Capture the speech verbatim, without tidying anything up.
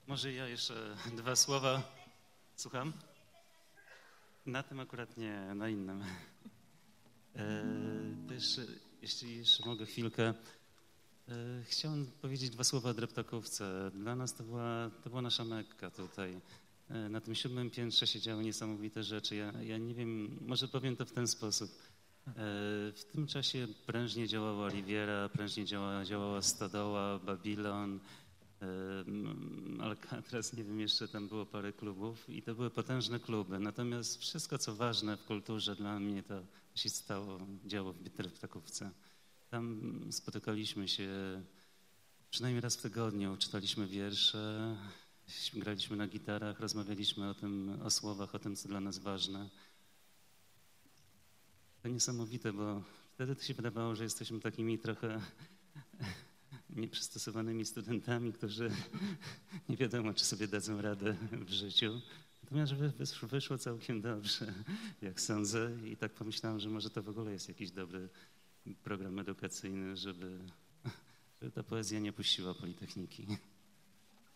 Może ja jeszcze dwa słowa. Słucham? Na tym akurat nie, na innym. E, też, jeśli jeszcze mogę chwilkę, e, chciałem powiedzieć dwa słowa o dreptakówce. Dla nas to była, to była nasza Mekka tutaj. E, na tym siódmym piętrze się działy niesamowite rzeczy. Ja, ja nie wiem, może powiem to w ten sposób. E, w tym czasie prężnie działała Riviera, prężnie działała, działała Stodoła, Babilon, Alcatraz, nie wiem, jeszcze tam było parę klubów i to były potężne kluby. Natomiast wszystko, co ważne w kulturze dla mnie, to się stało, działo w dreptakówce. Tam spotykaliśmy się przynajmniej raz w tygodniu, czytaliśmy wiersze, graliśmy na gitarach, rozmawialiśmy o tym, o słowach, o tym, co dla nas ważne. To niesamowite, bo wtedy to się wydawało, że jesteśmy takimi trochę nieprzystosowanymi studentami, którzy nie wiadomo, czy sobie dadzą radę w życiu. Natomiast wyszło całkiem dobrze, jak sądzę, i tak pomyślałem, że może to w ogóle jest jakiś dobry program edukacyjny, żeby, żeby ta poezja nie puściła Politechniki.